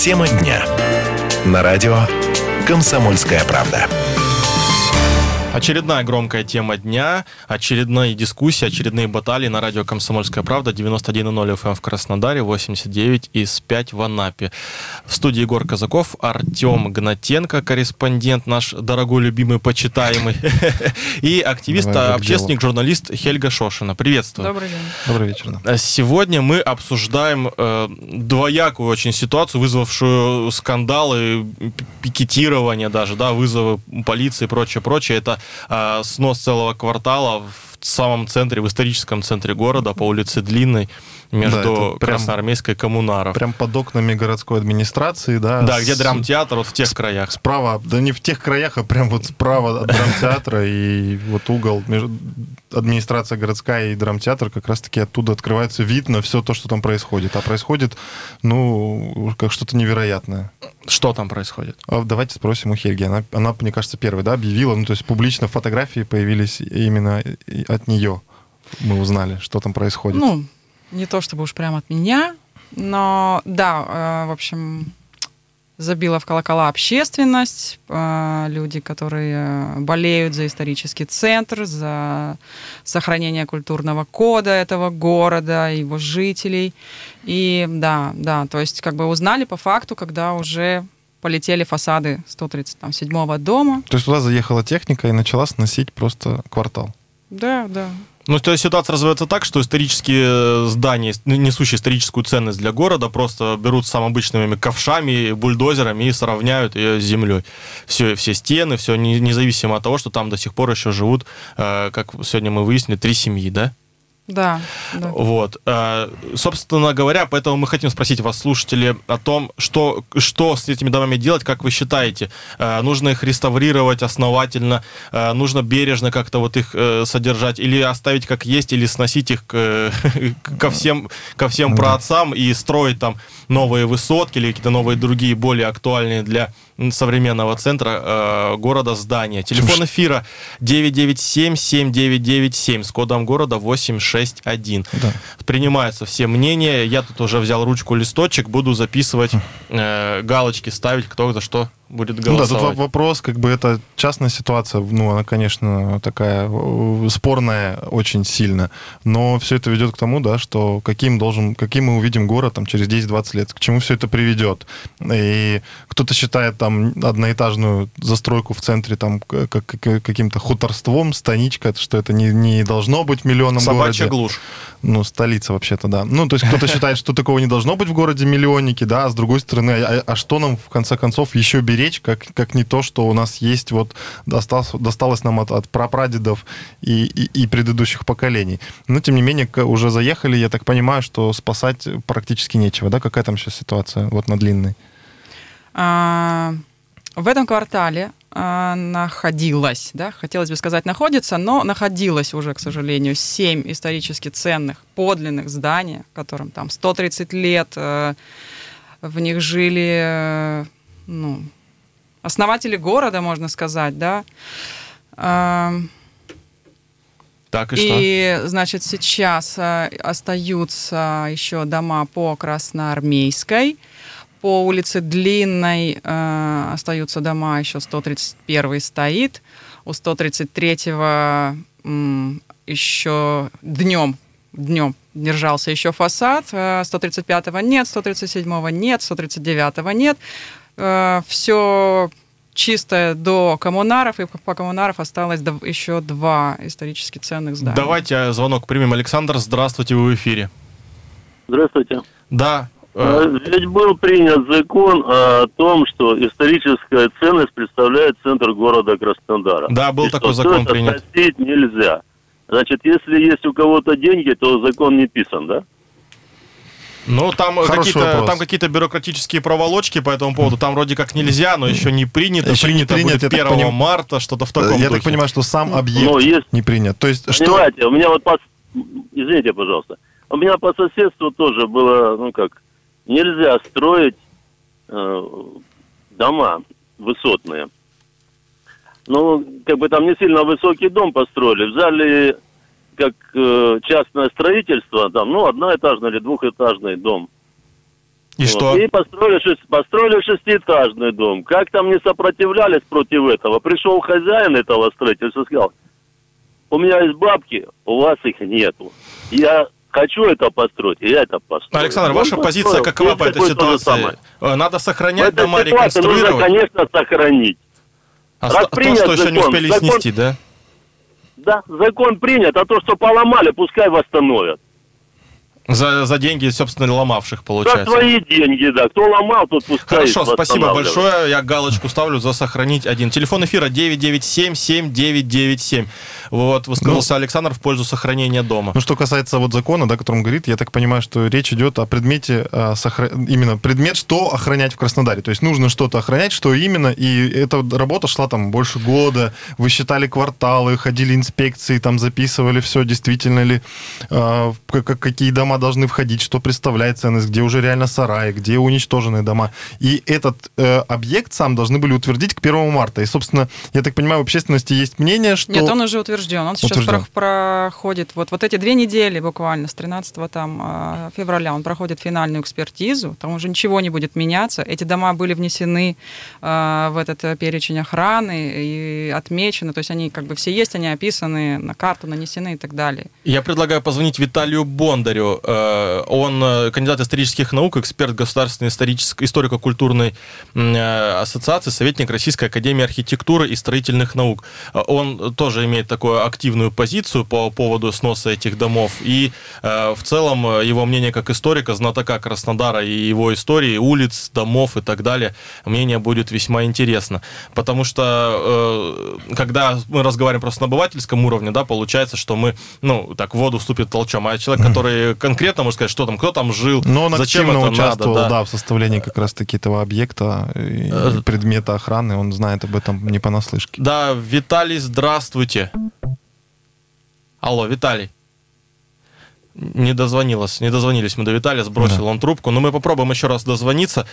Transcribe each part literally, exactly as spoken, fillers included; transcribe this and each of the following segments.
Тема дня. На радио «Комсомольская правда». Очередная громкая тема дня, очередные дискуссии, очередные баталии на радио «Комсомольская правда», девяносто один и ноль эф эм в Краснодаре, восемьдесят девять и пять в Анапе. В студии Егор Казаков, Артем Гнатенко, корреспондент наш, дорогой, любимый, почитаемый, и активист, общественник, журналист Хельга Шошина. Приветствую. Добрый день. Добрый вечер. Сегодня мы обсуждаем э, двоякую очень ситуацию, вызвавшую скандалы, пикетирование даже, да, вызовы полиции и прочее, прочее. Это э, снос целого квартала в самом центре, в историческом центре города, по улице Длинной, между да, Красноармейской и Коммунаров. Прям под окнами городской администрации, да? Да, с... где драмтеатр, вот в тех краях. Справа, да не в тех краях, а прям вот справа от драмтеатра, и вот угол между администрация городская и драмтеатр, как раз-таки оттуда открывается вид на все то, что там происходит. А происходит, ну, как что-то невероятное. Что там происходит? А давайте спросим у Хельги. Она, она, мне кажется, первой, да, объявила, ну, то есть публично фотографии появились именно от нее. Мы узнали, что там происходит. Ну, не то чтобы уж прямо от меня, но да, э, в общем, забила в колокола общественность, э, люди, которые болеют за исторический центр, за сохранение культурного кода этого города, его жителей. И да, да, то есть как бы узнали по факту, когда уже полетели фасады сто тридцать седьмого дома. То есть туда заехала техника и начала сносить просто квартал? Да, да. Ну, то есть ситуация развивается так, что исторические здания, несущие историческую ценность для города, просто берут самыми обычными ковшами, бульдозерами и сравняют ее с землей. Все, все стены, все, независимо от того, что там до сих пор еще живут, как сегодня мы выяснили, три семьи, да? Да, да. Вот. Собственно говоря, поэтому мы хотим спросить вас, слушатели, о том, что, что с этими домами делать, как вы считаете? Нужно их реставрировать основательно, нужно бережно как-то вот их содержать, или оставить как есть, или сносить их к, ко всем, ко всем праотцам и строить там новые высотки или какие-то новые другие, более актуальные для современного центра э, города здания. Телефон эфира девять девять семь семь девять девять семь с кодом города восемь шесть один. Да. Принимаются все мнения. Я тут уже взял ручку, листочек, буду записывать, э, галочки ставить, кто за что будет голосовать. Ну да, тут вопрос, как бы это частная ситуация, ну, она, конечно, такая спорная очень сильно, но все это ведет к тому, да, что каким должен, каким мы увидим город там через десять-двадцать лет, к чему все это приведет. И кто-то считает там одноэтажную застройку в центре там как, каким-то хуторством, станичка, что это не, не должно быть в миллионном Собачья городе. глушь. Ну, столица вообще-то, да. Ну, то есть кто-то считает, что такого не должно быть в городе миллионники, да, а с другой стороны, а, а что нам, в конце концов, еще беречь, как, как не то, что у нас есть, вот, досталось, досталось нам от, от прапрадедов и, и, и предыдущих поколений. Но, тем не менее, уже заехали, я так понимаю, что спасать практически нечего, да? Какая там сейчас ситуация, вот, на Длинной? А, в этом квартале находилась, да, хотелось бы сказать находится, но находилось уже, к сожалению, семь исторически ценных, подлинных зданий, которым там сто тридцать лет, в них жили, ну, основатели города, можно сказать, да. Так, и, и что? Значит, сейчас остаются еще дома по Красноармейской. По улице Длинной э, остаются дома, еще сто тридцать первый стоит. У сто тридцать третьего м, еще днем, днем держался еще фасад. Э, сто тридцать пятого нет, сто тридцать седьмого нет, сто тридцать девятого нет. Э, все чисто до коммунаров, и по коммунаров осталось еще два исторически ценных здания. Давайте звонок примем. Александр, здравствуйте, вы в эфире. Здравствуйте. Да. Ведь был принят закон о том, что историческая ценность представляет центр города Краснодара. Да, был и такой что закон это принят. Простить нельзя. Значит, если есть у кого-то деньги, то закон не писан, да? Ну, там какие-то, там какие-то бюрократические проволочки по этому поводу. Там вроде как нельзя, но еще не принято. Еще принято не принят, будет первого поним... марта, что-то в таком Я духе. так понимаю, что сам объект но есть... не принят. То есть, Понимаете, что... у меня вот... По... Извините, пожалуйста. У меня по соседству тоже было, ну как... Нельзя строить э, дома высотные. Ну, как бы там не сильно высокий дом построили. Взяли как э, частное строительство, там, ну, одноэтажный или двухэтажный дом. И Вот. что? И построили, шесть- построили шестиэтажный дом. Как там не сопротивлялись против этого? Пришел хозяин этого строительства и сказал: у меня есть бабки, у вас их нету. Я хочу это построить, и я это построю. Александр, Он ваша построил. позиция какова Здесь по этой такое то же ситуации? самое. Э, Надо В сохранять этой дома, ситуации нужно, реконструировать? конечно, сохранить. А раз то, принят что еще не закон, успели закон- снести, да? Да, закон принят, а то, что поломали, пускай восстановят. За, за деньги, собственно, ломавших, За получается. свои деньги, да. Кто ломал, тот пускай Хорошо, спасибо восстанавливает. большое. Я галочку ставлю за сохранить один. Телефон эфира девять девять семь семь девять девять семь. Вот, высказался Александр в пользу сохранения дома. Ну, что касается вот закона, да, о котором говорит, я так понимаю, что речь идет о предмете, а, сохра- именно предмет, что охранять в Краснодаре. То есть нужно что-то охранять, что именно, и эта работа шла там больше года, вы считали кварталы, ходили инспекции, там записывали все, действительно ли, а, как- какие дома должны входить, что представляет ценность, где уже реально сараи, где уничтоженные дома. И этот э, объект сам должны были утвердить к первому марта. И, собственно, я так понимаю, в общественности есть мнение, что... Нет, он уже утвержден. Он сейчас Утвержден. про- проходит вот, вот эти две недели буквально, с тринадцатого там, э, февраля, он проходит финальную экспертизу, там уже ничего не будет меняться. Эти дома были внесены э, в этот э, перечень охраны и отмечены, то есть они как бы все есть, они описаны, на карту нанесены и так далее. Я предлагаю позвонить Виталию Бондарю. Э, Он э, кандидат исторических наук, эксперт Государственной исторической, историко-культурной э, ассоциации, советник Российской академии архитектуры и строительных наук. Э, Он тоже имеет такую активную позицию по поводу сноса этих домов. И э, в целом э, его мнение как историка, знатока Краснодара и его истории, улиц, домов и так далее, мнение будет весьма интересно. Потому что э, когда мы разговариваем просто на обывательском уровне, да, получается, что мы, ну, так, в воду вступит толчом. А человек, который конкретно может сказать, что там, кто там жил, Но он зачем активно это участвовал, надо, да. да, в составлении как раз-таки этого объекта и Э, предмета охраны. Он знает об этом не понаслышке. Да, Виталий, здравствуйте. Алло, Виталий. Не дозвонилась, не дозвонились мы до Виталия, сбросил Да. он трубку, но мы попробуем еще раз дозвониться.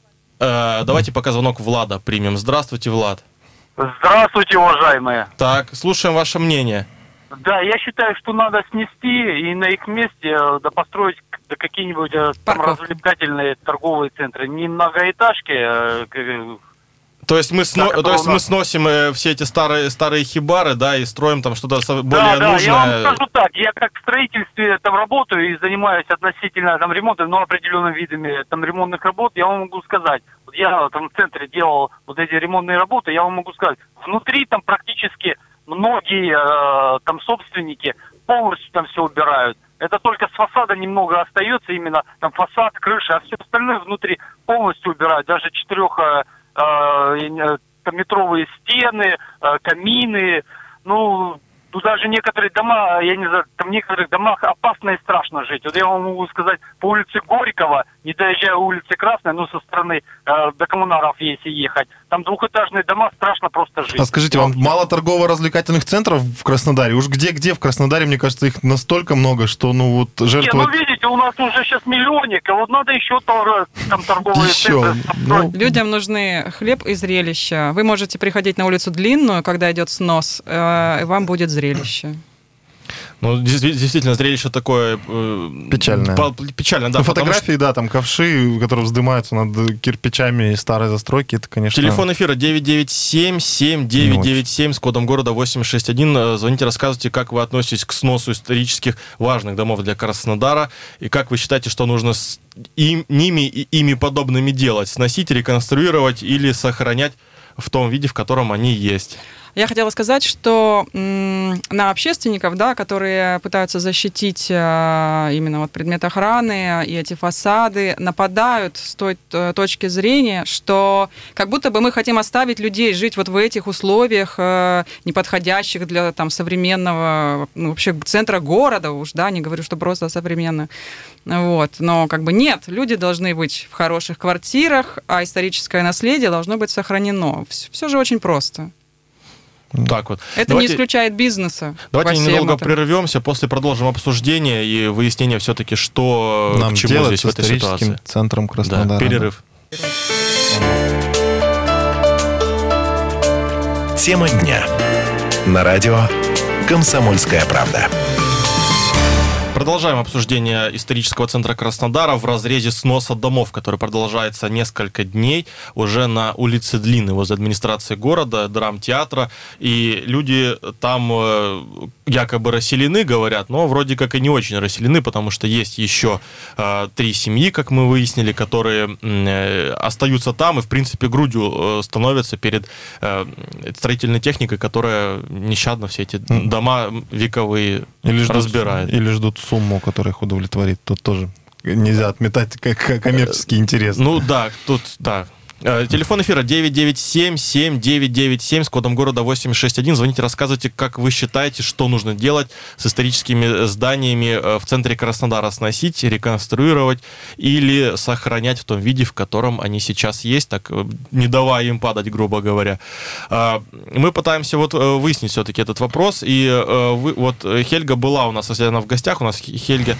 Э, давайте пока звонок Влада примем. Здравствуйте, Влад. Здравствуйте, уважаемые. Так, слушаем ваше мнение. Да, я считаю, что надо снести и на их месте э, да, построить к- да, какие-нибудь э, там Парковки. развлекательные торговые центры. Не многоэтажки, э, к- То есть мы, сно- Так, это то есть у нас- мы сносим э, все эти старые, старые хибары, да, и строим там что-то со- более да, да, я вам нужное. скажу так, я как в строительстве там работаю и занимаюсь относительно там ремонтом, но определенными видами там ремонтных работ, я вам могу сказать, вот я там в центре делал вот эти ремонтные работы, я вам могу сказать, внутри там практически многие э, там собственники полностью там все убирают. Это только с фасада немного остается, именно там фасад, крыша, а все остальное внутри полностью убирают, даже четырех э, э, там метровые стены, э, камины, ну, тут даже некоторые дома, я не знаю, там в некоторых домах опасно и страшно жить. Вот я вам могу сказать, по улице Горького, не доезжая улицы Красной, ну, со стороны э, до коммунаров, если ехать, там двухэтажные дома, страшно просто жить. А скажите, вам мало торгово-развлекательных центров в Краснодаре? Уж где-где в Краснодаре, мне кажется, их настолько много, что, ну, вот, Не, ну, жертвовать... видите, у нас уже сейчас миллионник, а вот надо еще тор- там торговые Еще, центры построить. ну, Людям нужны хлеб и зрелища. Вы можете приходить на улицу Длинную, когда идет снос, э, и вам будет зрелище. Ну, дес- действительно, зрелище такое... э, Печальное. по- Печальное, да. ну, потому фотографии, да, там ковши, которые вздымаются над кирпичами старой застройки, это, конечно... Телефон эфира девять девять семь семь девять девять семь с кодом города восемь шесть один. Э, Звоните, рассказывайте, как вы относитесь к сносу исторических важных домов для Краснодара, и как вы считаете, что нужно с им, ними и ими подобными делать? Сносить, реконструировать или сохранять в том виде, в котором они есть? Я хотела сказать, что м, на общественников, да, которые пытаются защитить э, именно вот предмет охраны и эти фасады, нападают с той т- точки зрения, что как будто бы мы хотим оставить людей жить вот в этих условиях, э, неподходящих для там современного, ну, вообще центра города уж, да, не говорю, что просто современно. Вот. Но как бы нет, люди должны быть в хороших квартирах, а историческое наследие должно быть сохранено. Все же очень просто. Так вот. Это Давайте- не исключает бизнеса. Давайте во всем ненадолго этом. прервемся, после продолжим обсуждение и выяснение все-таки, что Нам к чему делать здесь с в этой историческим ситуации. центром Краснодара. Да, перерыв. Тема дня. На радио «Комсомольская правда». продолжаем обсуждение исторического центра Краснодара в разрезе сноса домов, который продолжается несколько дней уже на улице Длинной, возле администрации города, драмтеатра. И люди там якобы расселены, говорят, но вроде как и не очень расселены, потому что есть еще э, три семьи, как мы выяснили, которые э, остаются там и, в принципе, грудью э, становятся перед э, строительной техникой, которая нещадно все эти дома вековые или ждут, разбирает. Или ждут сумму, которая их удовлетворит. Тут тоже нельзя отметать как коммерческий интерес. Ну да, тут, да. Телефон эфира девять девять семь семь девять девять семь с кодом города восемь шесть один. Звоните, рассказывайте, как вы считаете, что нужно делать с историческими зданиями в центре Краснодара: сносить, реконструировать или сохранять в том виде, в котором они сейчас есть, так не давая им падать, грубо говоря. Мы пытаемся вот выяснить все-таки этот вопрос. И вот Хельга была у нас, если она в гостях, у нас Хельга,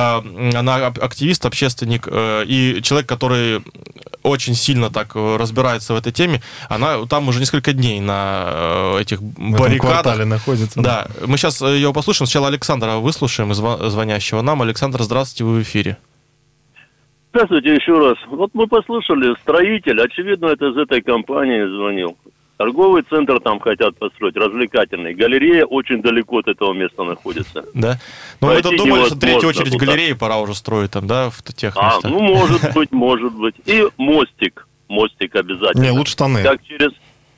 она активист, общественник и человек, который очень сильно так разбирается в этой теме. Она там уже несколько дней на этих баррикадах. В этом квартале находится. Да. да. Мы сейчас ее послушаем. Сначала Александра выслушаем, звонящего нам. Александр, здравствуйте, вы в эфире. Здравствуйте еще раз. Вот мы послушали, строитель, очевидно, это из этой компании звонил. Торговый центр там хотят построить, развлекательный. Галерея очень далеко от этого места находится. Да? Ну, мы тут думали, что в третью очередь галереи пора уже строить там, да, в тех местах. А, ну, может быть, может быть. И мостик. Мостик обязательно. Не, лучше тоннель. Как через...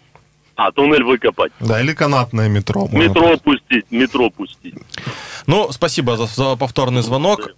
А, туннель выкопать. Да, или канатное метро. Метро пустить, метро пустить. Ну, спасибо за, за повторный звонок.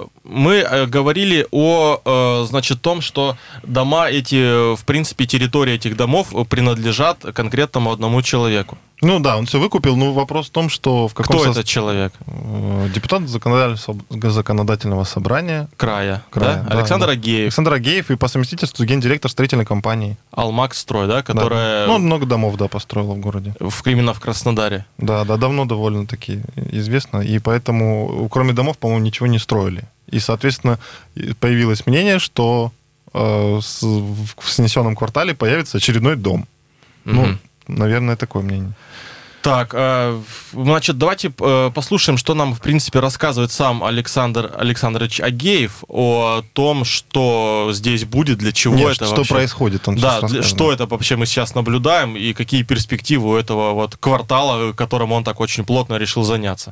Мы говорили о, значит, том, что дома эти, в принципе, территория этих домов принадлежат конкретному одному человеку. Ну да, он все выкупил, но вопрос в том, что в каком... Кто со... этот человек? Депутат законодательного собрания. Края, Края да? да, Александр да. Агеев. Александр Агеев и по совместительству гендиректор строительной компании. Алмакстрой, да, которая... Да. Ну, он много домов, да, построила в городе. В, именно в Краснодаре. Да, да, давно довольно-таки известно, и поэтому, кроме домов, по-моему, ничего не строили. И, соответственно, появилось мнение, что э, с, в снесенном квартале появится очередной дом. Mm-hmm. Ну, наверное, такое мнение. Так, значит, давайте послушаем, что нам, в принципе, рассказывает сам Александр Александрович Агеев о том, что здесь будет, для чего Нет, это что вообще... происходит. Он да, для, что это вообще мы сейчас наблюдаем и какие перспективы у этого вот квартала, которым он так очень плотно решил заняться.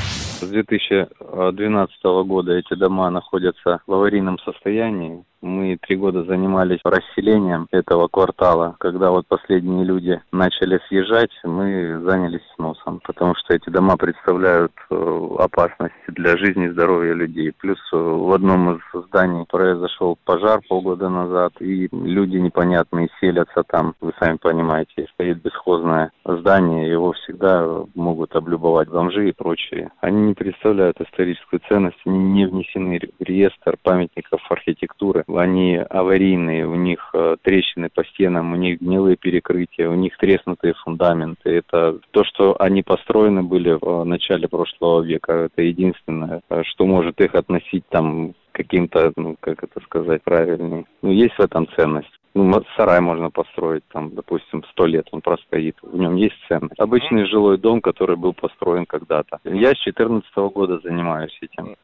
С две тысячи двенадцатого года эти дома находятся в аварийном состоянии. Мы три года занимались расселением этого квартала. Когда вот последние люди начали съезжать, мы занялись сносом, потому что эти дома представляют опасность для жизни и здоровья людей. Плюс в одном из зданий произошел пожар полгода назад, и люди непонятные селятся там. Вы сами понимаете, стоит бесхозное здание, его всегда могут облюбовать бомжи и прочие. Они не представляют историческую ценность, они не внесены в реестр памятников архитектуры. Они аварийные, у них трещины по стенам, у них гнилые перекрытия, у них треснутые фундаменты. Это то, что они построены были в начале прошлого века. Это единственное, что может их относить там к каким-то, ну, как это сказать правильнее. Ну, есть в этом ценность. Ну, сарай можно построить, там, допустим, сто лет он простоит, в нем есть ценность. Обычный жилой дом, который был построен когда-то. Я с две тысячи четырнадцатого года занимаюсь этим.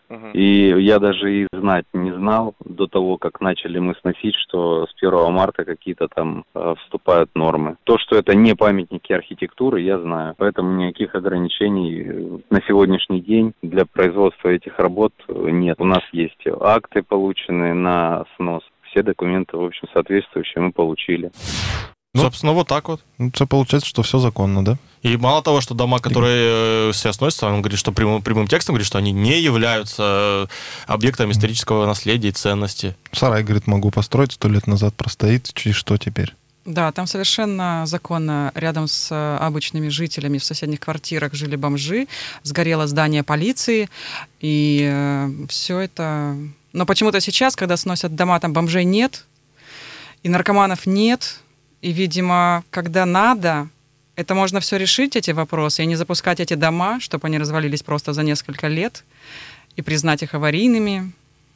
И я даже и знать не знал до того, как начали мы сносить, что с первого марта какие-то там э, вступают нормы. То, что это не памятники архитектуры, я знаю. Поэтому никаких ограничений на сегодняшний день для производства этих работ нет. У нас есть акты, полученные на снос. Все документы, в общем, соответствующие мы получили. Ну, собственно, вот так вот. Ну, это получается, что все законно, да? И мало того, что дома, которые э, все сносятся, он говорит, что прямым, прямым текстом говорит, что они не являются объектами исторического наследия и ценности. Сарай, говорит, могу построить, сто лет назад простоит, и что теперь? Да, там совершенно законно рядом с обычными жителями в соседних квартирах жили бомжи, сгорело здание полиции, и э, все это... Но почему-то сейчас, когда сносят дома, там бомжей нет, и наркоманов нет, и, видимо, когда надо, это можно все решить, эти вопросы, и не запускать эти дома, чтобы они развалились просто за несколько лет, и признать их аварийными.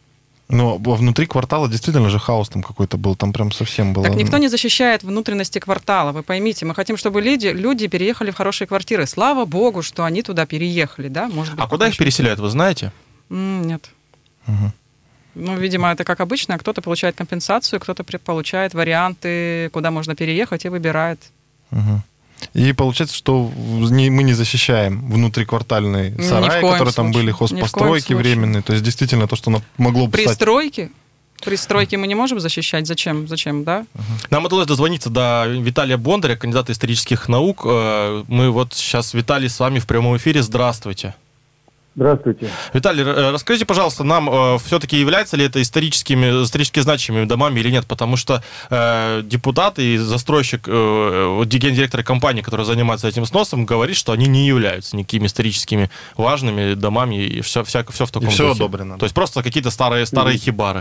Но внутри квартала действительно же хаос там какой-то был, там прям совсем было... Так никто не защищает внутренности квартала, вы поймите. Мы хотим, чтобы люди, люди переехали в хорошие квартиры. Слава богу, что они туда переехали, да? Может быть, а куда их переселяют, вы знаете? М, Нет. Мгм. Ну, видимо, это как обычно. Кто-то получает компенсацию, кто-то при- получает варианты, куда можно переехать, и выбирает. Мгм. И получается, что в- не- мы не защищаем внутриквартальные Ни в сараи, коем которые там случае. были, Ни в коем хозпостройки случае. временные. То есть действительно то, что оно могло бы стать... Пристройки? Пристройки мы не можем защищать. Зачем? Зачем, да? Нам удалось дозвониться до Виталия Бондаря, кандидата исторических наук. Э, Мы вот сейчас, Виталий, с вами в прямом эфире. Здравствуйте. Здравствуйте. Виталий, р- расскажите, пожалуйста, нам э, все-таки является ли это историческими, исторически значимыми домами или нет? Потому что э, депутат и застройщик, э, вот гендиректор компании, который занимается этим сносом, говорит, что они не являются никакими историческими важными домами и все, все, все в таком И все духе. одобрено. То есть просто какие-то старые, старые хибары.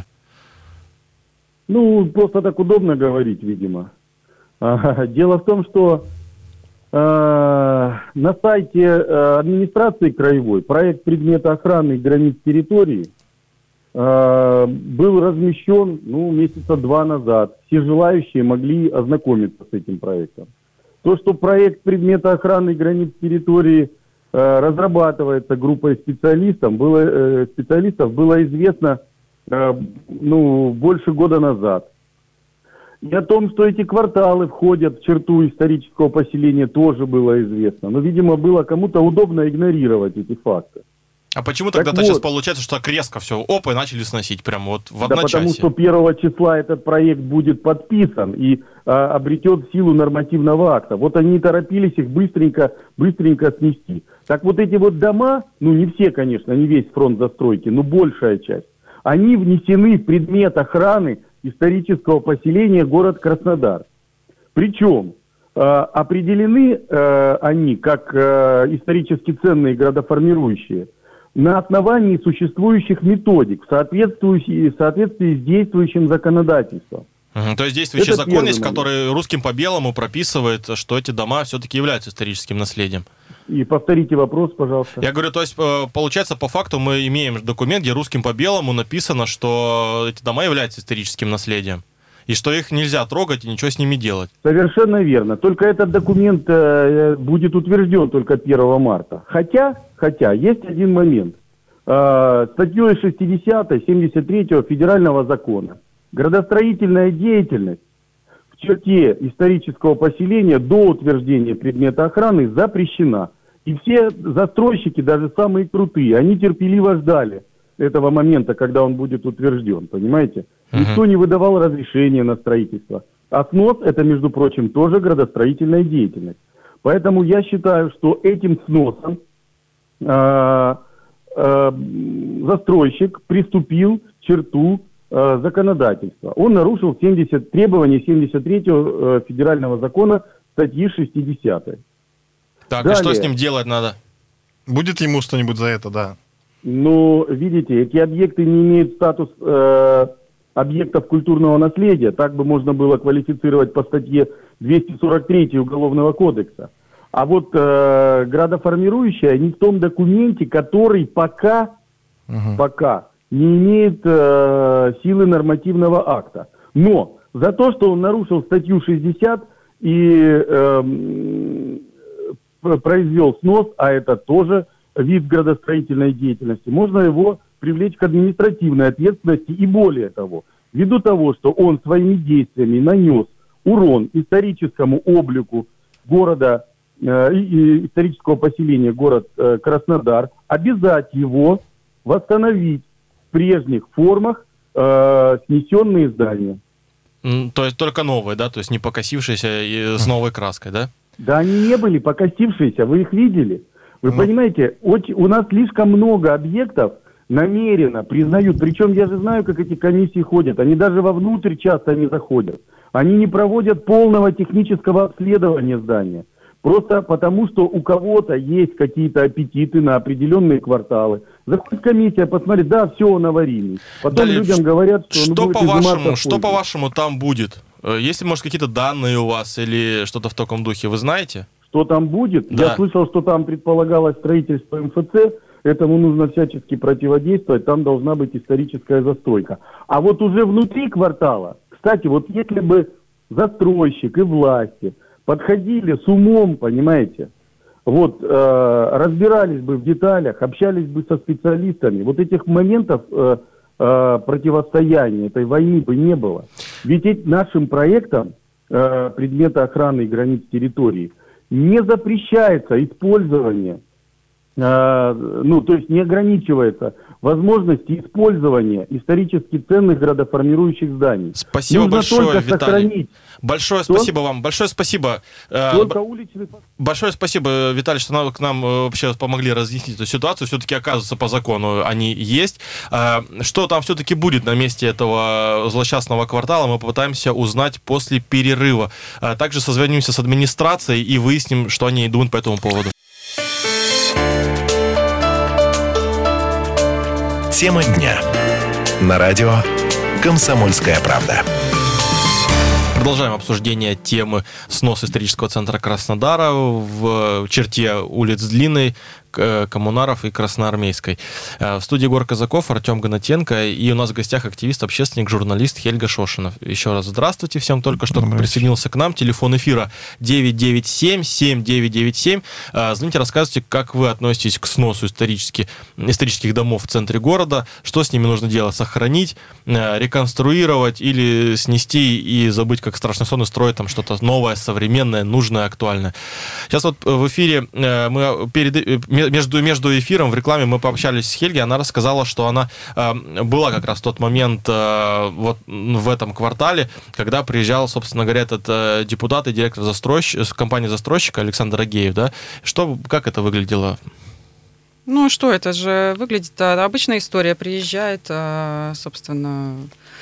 Ну, просто так удобно говорить, видимо. А, Дело в том, что э, на сайте э, администрации краевой проект предмета охраны границ территории э, был размещен, ну, месяца два назад. Все желающие могли ознакомиться с этим проектом. То, что проект предмета охраны границ территории э, разрабатывается группой специалистов, было, э, специалистов, было известно э, ну, больше года назад. И о том, что эти кварталы входят в черту исторического поселения, тоже было известно. Но, видимо, было кому-то удобно игнорировать эти факты. А почему Так тогда-то сейчас вот. получается, что так резко все, оп, и начали сносить прямо вот в Да одночасье? потому что первого числа этот проект будет подписан и а, обретет силу нормативного акта. Вот они торопились их быстренько, быстренько снести. Так вот эти вот дома, ну не все, конечно, не весь фронт застройки, но большая часть, они внесены в предмет охраны исторического поселения город Краснодар. Причем э, определены э, они как э, исторически ценные градоформирующие на основании существующих методик в соответствии, в соответствии с действующим законодательством. Мгм. То есть действующий Это закон первый есть, момент. который русским по белому прописывает, что эти дома все-таки являются историческим наследием. И повторите вопрос, пожалуйста. Я говорю, то есть, э, получается, по факту мы имеем документ, где русским по белому написано, что эти дома являются историческим наследием, и что их нельзя трогать и ничего с ними делать. Совершенно верно. Только этот документ э, будет утвержден только первого марта. Хотя, хотя, есть один момент. Э, статьей шестидесятой семьдесят третьего федерального закона градостроительная деятельность в черте исторического поселения до утверждения предмета охраны запрещена. И все застройщики, даже самые крутые, они терпеливо ждали этого момента, когда он будет утвержден, понимаете? Никто не выдавал разрешения на строительство. А снос – это, между прочим, тоже градостроительная деятельность. Поэтому я считаю, что этим сносом э, э, застройщик приступил к черту э, законодательства. Он нарушил семьдесят, требования семьдесят третьего э, федерального закона статьи шестидесятой. Так, Далее. и что с ним делать надо? Будет ему что-нибудь за это, да. Но, видите, эти объекты не имеют статус э, объектов культурного наследия. Так бы можно было квалифицировать по статье двести сорок три Уголовного кодекса. А вот э, градоформирующая не в том документе, который пока, Мгм. пока не имеет э, силы нормативного акта. Но за то, что он нарушил статью шестьдесят и э, произвел снос, а это тоже вид градостроительной деятельности, можно его привлечь к административной ответственности и более того, ввиду того, что он своими действиями нанес урон историческому облику города, э, и исторического поселения город э, Краснодар, обязать его восстановить в прежних формах э, снесенные здания. М, То есть только новые, да? То есть не покосившиеся и с новой краской, да? Да они не были покосившиеся, вы их видели. Вы Ну. понимаете, оч- у нас слишком много объектов намеренно признают. Причем я же знаю, как эти комиссии ходят. Они даже вовнутрь часто не заходят. Они не проводят полного технического обследования здания. Просто потому, что у кого-то есть какие-то аппетиты на определенные кварталы. Заходит комиссия, посмотрит, да, все, он аварийный. Потом Далее, людям говорят, что, он Что будет изыматься по-вашему, что позже. по-вашему там будет? Э, Есть ли, может, какие-то данные у вас или что-то в таком духе, вы знаете? Что там будет? Да. Я слышал, что там предполагалось строительство эм эф цэ, этому нужно всячески противодействовать, там должна быть историческая застройка. А вот уже внутри квартала, кстати, вот если бы застройщик и власти подходили с умом, понимаете, вот, э, разбирались бы в деталях, общались бы со специалистами, вот этих моментов э, э, противостояния, этой войны бы не было. Ведь эти, нашим проектом э, предмета охраны границ территории не запрещается использование, э, ну, то есть не ограничивается возможности использования исторически ценных градоформирующих зданий. Спасибо Нужно большое, только Виталий. сохранить. Большое Что? спасибо вам. Большое спасибо. Э, Только уличный... Большое спасибо, Виталий, что нам, к нам э, вообще помогли разъяснить эту ситуацию. Все-таки, оказывается, по закону они есть. Э, Что там все-таки будет на месте этого злосчастного квартала, мы попытаемся узнать после перерыва. Э, Также созвонимся с администрацией и выясним, что они думают по этому поводу. Тема дня. На радио «Комсомольская правда». Продолжаем обсуждение темы снос исторического центра Краснодара в черте улиц Длинной, Коммунаров и Красноармейской. В студии Егор Казаков, Артем Гнатенко, и у нас в гостях активист, общественник, журналист Хельга Шошина. Еще раз здравствуйте всем, только что Добрый присоединился к нам. Телефон эфира девять девять семь семь девять девять семь. Звоните, рассказывайте, как вы относитесь к сносу исторических, исторических домов в центре города, что с ними нужно делать, сохранить, реконструировать или снести и забыть, как страшный сон, и строить там что-то новое, современное, нужное, актуальное. Сейчас вот в эфире мы перед Между, между эфиром в рекламе мы пообщались с Хельги, она рассказала, что она э, была как раз в тот момент э, вот в этом квартале, когда приезжал, собственно говоря, этот э, депутат и директор застройщ... компании-застройщика Александр Агеев, да? Что, как это выглядело? Ну что, это же выглядит, обычная история, приезжает, собственно,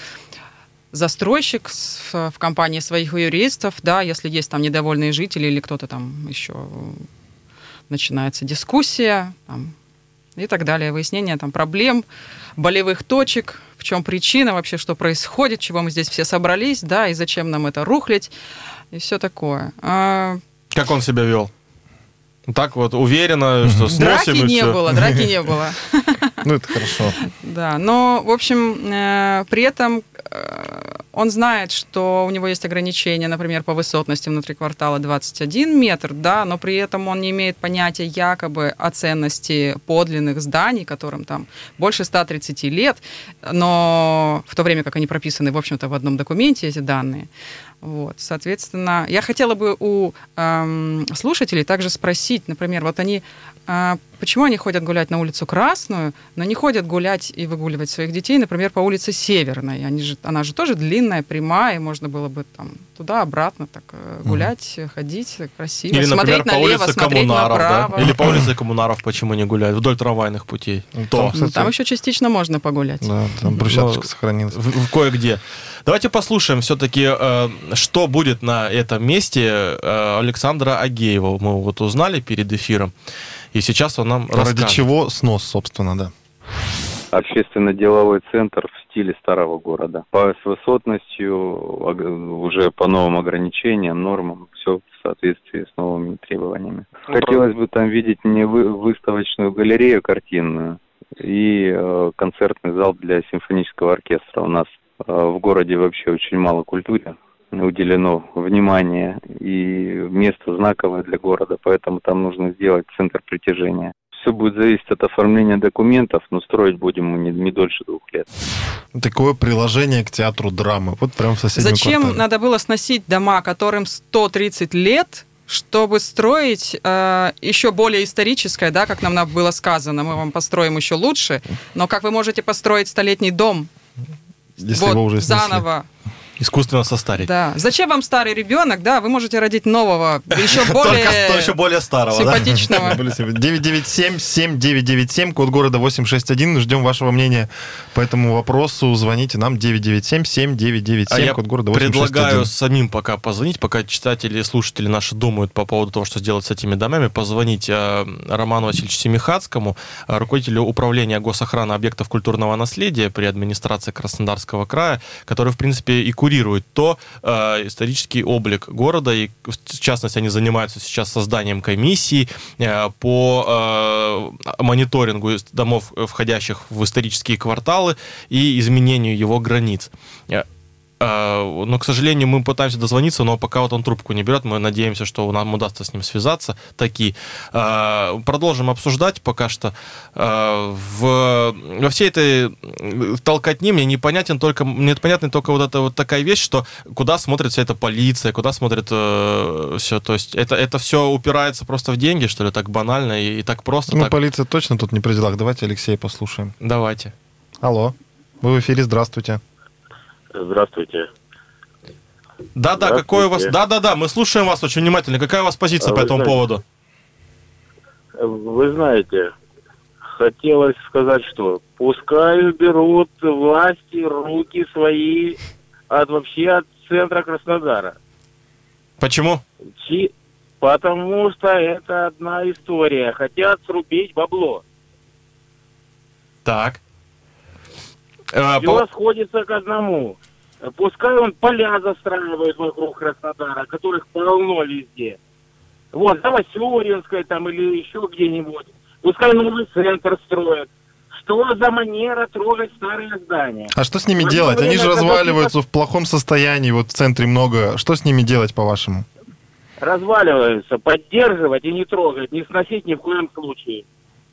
застройщик в компании своих юристов, да, если есть там недовольные жители или кто-то там еще... начинается дискуссия там, и так далее, выяснение там, проблем, болевых точек, в чем причина вообще, что происходит, чего мы здесь все собрались, да, и зачем нам это рухлить, и все такое. А... Как он себя вел? Так вот, уверенно, что сносим драки и не все. было, драки не было. Ну, это хорошо. Да, но, в общем, при этом он знает, что у него есть ограничения, например, по высотности внутри квартала двадцать один метр, да, но при этом он не имеет понятия якобы о ценности подлинных зданий, которым там больше ста тридцати лет, но в то время как они прописаны, в общем-то, в одном документе, эти данные. Вот, соответственно, я хотела бы у эм, слушателей также спросить, например, вот они, э, почему они ходят гулять на улицу Красную, но не ходят гулять и выгуливать своих детей, например, по улице Северной. Они же, она же тоже длинная, прямая, и можно было бы там туда-обратно так э, гулять, mm. ходить красиво, или, смотреть например, налево, по улице смотреть Коммунаров, направо. Да? Или по улице Коммунаров почему не гуляют? Вдоль трамвайных путей. То. Ну, там еще частично можно погулять. Да, там брусчаточка Но сохранилась. В, в кое-где. Давайте послушаем все-таки, э, что будет на этом месте э, Александра Агеева. Мы вот узнали перед эфиром, и сейчас он нам расскажет. Ради чего снос, собственно, да. Общественно-деловой центр в стиле старого города. По, с высотностью, уже по новым ограничениям, нормам, все в соответствии с новыми требованиями. Хотелось бы там видеть не вы, выставочную галерею картинную и э, концертный зал для симфонического оркестра. У нас э, в городе вообще очень мало культуре уделено внимание, и место знаковое для города, поэтому там нужно сделать центр притяжения. Все будет зависеть от оформления документов, но строить будем мы не, не дольше двух лет. Такое приложение к театру драмы. Вот прям в соседнем Зачем квартале. надо было сносить дома, которым сто тридцать лет, чтобы строить э, еще более историческое, да, как нам было сказано, мы вам построим еще лучше, но как вы можете построить столетний дом Если вот, его уже снесли. заново? Искусственно состарить. Да. Зачем вам старый ребенок? Да, вы можете родить нового, еще более, Только еще более старого, да? симпатичного. девять девять семь семь девять девять семь, код города восемь шесть один. Ждем вашего мнения по этому вопросу. Звоните нам девять девять семь семь девять девять семь, а код города восемь шесть один. предлагаю самим пока позвонить, пока читатели и слушатели наши думают по поводу того, что сделать с этими домами, позвонить э, Роману Васильевичу Семихатскому, руководителю управления госохраны объектов культурного наследия при администрации Краснодарского края, который, в принципе, и курирует то э, исторический облик города, и в частности они занимаются сейчас созданием комиссии э, по э, мониторингу домов, входящих в исторические кварталы, и изменению его границ. Но, к сожалению, мы пытаемся дозвониться, но пока вот он трубку не берет, мы надеемся, что нам удастся с ним связаться. Таки. Продолжим обсуждать пока что. В, во всей этой толкотне мне непонятен только, мне понятна только вот эта вот такая вещь, что куда смотрит вся эта полиция, куда смотрит э, все. То есть это, это все упирается просто в деньги, что ли, так банально и, и так просто. Ну, так... полиция точно тут не при делах. Давайте Алексея послушаем. Давайте. Алло, вы в эфире, здравствуйте. Здравствуйте. Да-да, какой у вас... Да-да-да, мы слушаем вас очень внимательно. Какая у вас позиция а по этому знаете, поводу? Вы знаете, хотелось сказать, что пускай уберут власти руки свои от вообще от центра Краснодара. Почему? Чи... Потому что это одна история. Хотят срубить бабло. Так. Все по... сходится к одному. Пускай он поля застраивает вокруг Краснодара, которых полно везде. Вот, Новосюринская там или еще где-нибудь. Пускай новый центр строят. Что за манера трогать старые здания? А что с ними вот делать? Они же разваливаются в плохом состоянии, вот в центре много. Что с ними делать, по-вашему? Разваливаются, поддерживать и не трогать, не сносить ни в коем случае.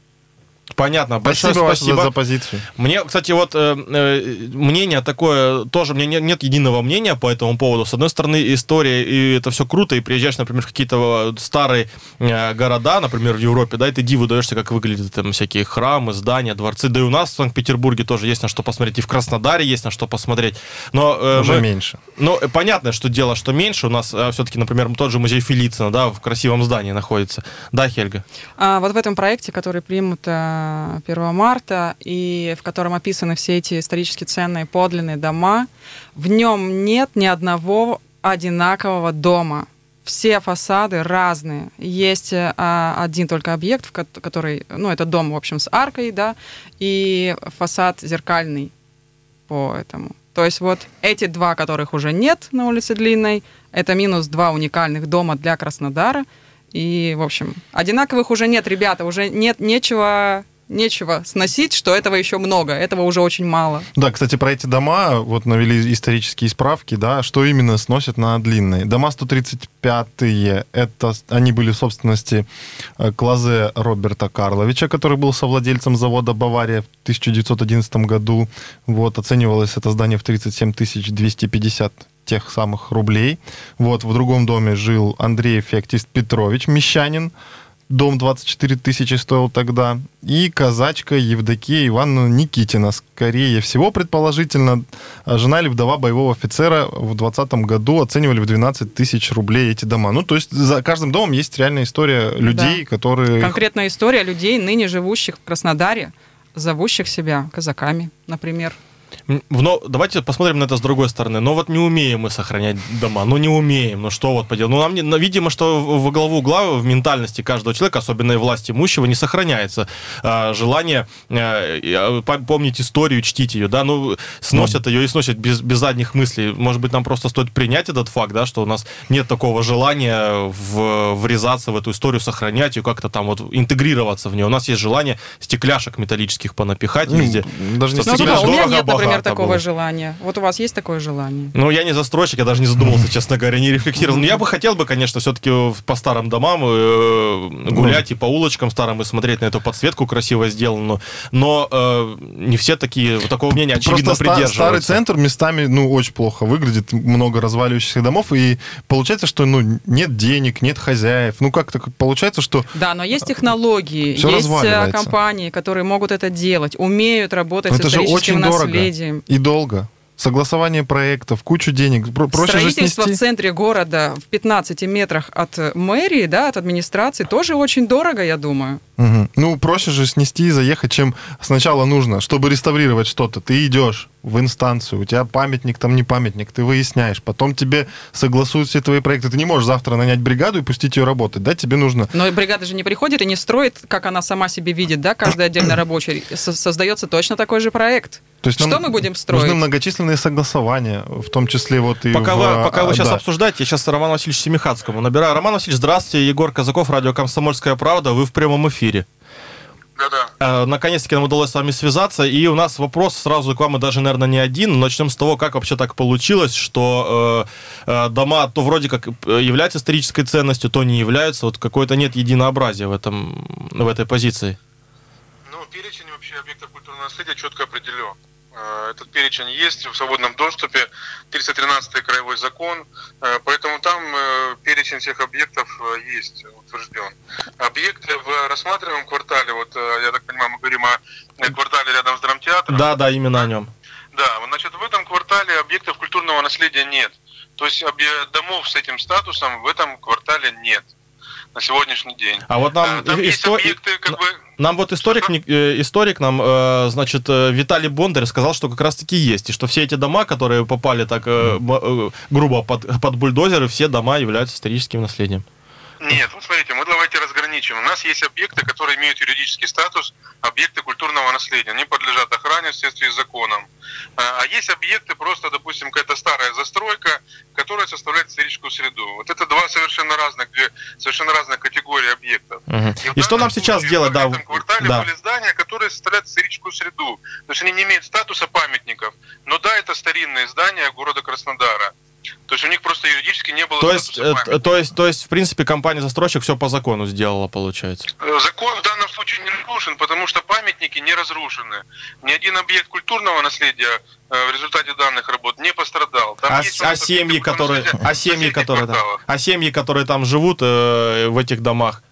Понятно. Большое спасибо, спасибо за, за позицию. Мне, кстати, вот э, э, мнение такое, тоже у меня нет, нет единого мнения по этому поводу. С одной стороны, история, и это все круто, и приезжаешь, например, в какие-то старые э, города, например, в Европе, да, и ты диву даешься, как выглядят там всякие храмы, здания, дворцы. Да и у нас в Санкт-Петербурге тоже есть на что посмотреть, и в Краснодаре есть на что посмотреть. Но, э, Уже мы, меньше. Ну, понятно, что дело, что меньше. У нас э, все-таки, например, тот же музей Фелицина, да, в красивом здании находится. Да, Хельга? А, вот в этом проекте, который примут первого марта, и в котором описаны все эти исторически ценные подлинные дома, в нем нет ни одного одинакового дома. Все фасады разные. Есть а, один только объект, который, ну, это дом, в общем, с аркой, да, и фасад зеркальный по этому. То есть вот эти два, которых уже нет на улице Длинной, это минус два уникальных дома для Краснодара. И, в общем, одинаковых уже нет, ребята, уже нет нечего... Нечего сносить, что этого еще много, этого уже очень мало. Да, кстати, про эти дома, вот навели исторические справки, да, что именно сносят на Длинной. Дома сто тридцать пятые, это, они были в собственности Клазе Роберта Карловича, который был совладельцем завода «Бавария» в тысяча девятьсот одиннадцатом году. Вот, оценивалось это здание в тридцать семь тысяч двести пятьдесят тех самых рублей. Вот, в другом доме жил Андрей Феоктист Петрович, мещанин. Дом двадцать четыре тысячи стоил тогда. И казачка Евдокия Ивановна Никитина. Скорее всего, предположительно, жена или вдова боевого офицера в двадцатом году оценивали в двенадцать тысяч рублей эти дома. Ну, то есть за каждым домом есть реальная история людей, да. которые... Конкретная история людей, ныне живущих в Краснодаре, зовущих себя казаками, например. Но давайте посмотрим на это с другой стороны. Но вот не умеем мы сохранять дома. Ну, не умеем. Ну, что вот поделать? Ну, нам, не, видимо, что во главу угла в ментальности каждого человека, особенно и власти имущего, не сохраняется а, желание а, помнить историю, чтить ее, да, ну, сносят mm. ее и сносят без, без задних мыслей. Может быть, нам просто стоит принять этот факт, да, что у нас нет такого желания в, врезаться в эту историю, сохранять ее, как-то там вот интегрироваться в нее. У нас есть желание стекляшек металлических понапихать mm. везде. Даже не стекляшек. У меня нет, например, такого было. желания. Вот у вас есть такое желание? Ну, я не застройщик, я даже не задумывался, честно говоря, не рефлексировал. Но я бы хотел бы, конечно, все-таки по старым домам э, гулять и по улочкам старым и смотреть на эту подсветку красиво сделанную. Но э, не все такие, вот такого мнения очевидно Просто придерживаются. Старый центр местами, ну, очень плохо выглядит, много разваливающихся домов, и получается, что, ну, нет денег, нет хозяев. Ну, как-то получается, что... Да, но есть технологии, есть компании, которые могут это делать, умеют работать это с историческим наследием. И долго. Согласование проектов, кучу денег. Проще Строительство же снести... в центре города в пятнадцати метрах от мэрии, да, от администрации, тоже очень дорого, я думаю. Угу. Ну, проще же снести и заехать, чем сначала нужно, чтобы реставрировать что-то. Ты идешь в инстанцию, у тебя памятник, там не памятник, ты выясняешь, потом тебе согласуют все твои проекты. Ты не можешь завтра нанять бригаду и пустить ее работать, да, тебе нужно... Но бригада же не приходит и не строит, как она сама себе видит, да, каждый отдельно рабочий. Создается точно такой же проект. То есть что мы будем строить? Нужны многочисленные согласования, в том числе вот и пока в... Вы, пока вы да. сейчас обсуждаете, я сейчас Роману Васильевичу Семихатскому набираю. Роман Васильевич, здравствуйте, Егор Казаков, радио «Комсомольская правда», вы в прямом эфире. Да-да. Наконец-таки нам удалось с вами связаться, и у нас вопрос сразу к вам, и даже, наверное, не один. Начнем с того, как вообще так получилось, что э, дома то вроде как являются исторической ценностью, то не являются. Вот какое-то нет единообразия в, этом, в этой позиции. Ну, перечень вообще объектов культурного наследия четко определен. Этот перечень есть в свободном доступе, триста тринадцатый краевой закон, поэтому там перечень всех объектов есть, утвержден. Объекты в рассматриваемом квартале, вот я так понимаю, мы говорим о квартале рядом с драмтеатром. Да, да, именно о нем. Да, значит, в этом квартале объектов культурного наследия нет. То есть домов с этим статусом в этом квартале нет на сегодняшний день. А вот нам, там есть исто... объекты, как бы... нам вот историк, э, историк нам, э, значит, Виталий Бондарь сказал, что как раз-таки есть, и что все эти дома, которые попали так э, э, грубо под, под бульдозеры, все дома являются историческим наследием. Нет, вот смотрите, мы давайте разграничим. У нас есть объекты, которые имеют юридический статус, объекты культурного наследия. Они подлежат охране в соответствии с законом. А есть объекты, просто, допустим, какая-то старая застройка, которая составляет историческую среду. Вот это два совершенно разных, совершенно разных категории объектов. Угу. И, и что нам сейчас делать? В этом да, квартале да. были здания, которые составляют историческую среду. То есть они не имеют статуса памятников. Но да, это старинные здания города Краснодара. То есть у них просто юридически не было то есть, э, то есть, то есть, в принципе, компания-застройщик все по закону сделала, получается? Закон в данном случае не нарушен, потому что памятники не разрушены. Ни один объект культурного наследия э, в результате данных работ не пострадал. Там а, есть а семьи, которые, а семьи, которые, там, а семьи, которые там живут э, в этих домах?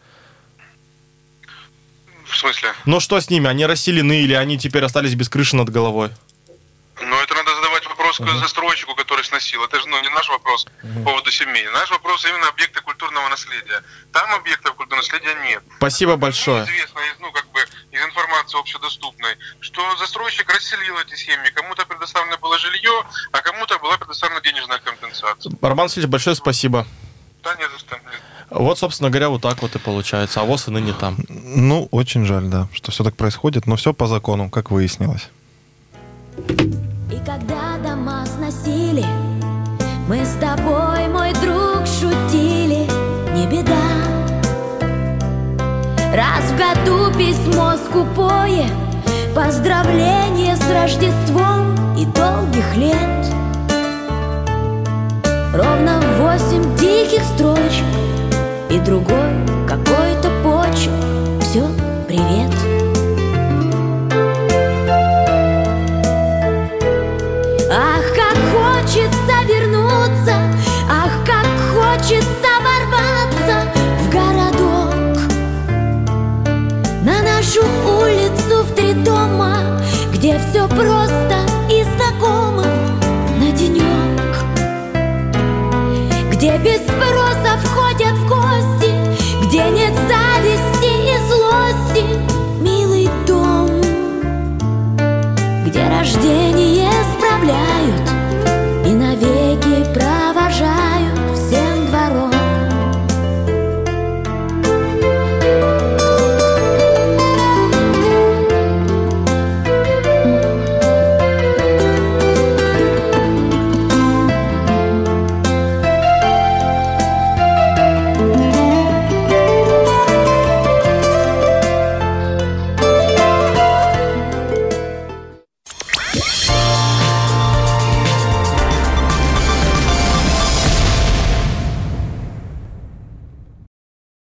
В смысле? Ну что с ними? Они расселены или они теперь остались без крыши над головой? Ну, это надо задавать вопрос uh-huh. к застройщику, который сносил. Это же ну, не наш вопрос uh-huh. по поводу семьи. Наш вопрос именно объекты культурного наследия. Там объектов культурного наследия нет. Спасибо большое. Мне известно, ну, как бы, из информации общедоступной, что застройщик расселил эти семьи. Кому-то предоставлено было жилье, а кому-то была предоставлена денежная компенсация. Роман Васильевич, большое спасибо. Да, не за что. Вот, собственно говоря, вот так вот и получается. А ВОС и ныне там. Ну, очень жаль, да, что все так происходит, но все по закону, как выяснилось. И когда дома сносили, мы с тобой, мой друг, шутили, не беда. Раз в году письмо скупое, поздравление с Рождеством и долгих лет. Ровно восемь тихих строчек и другой, как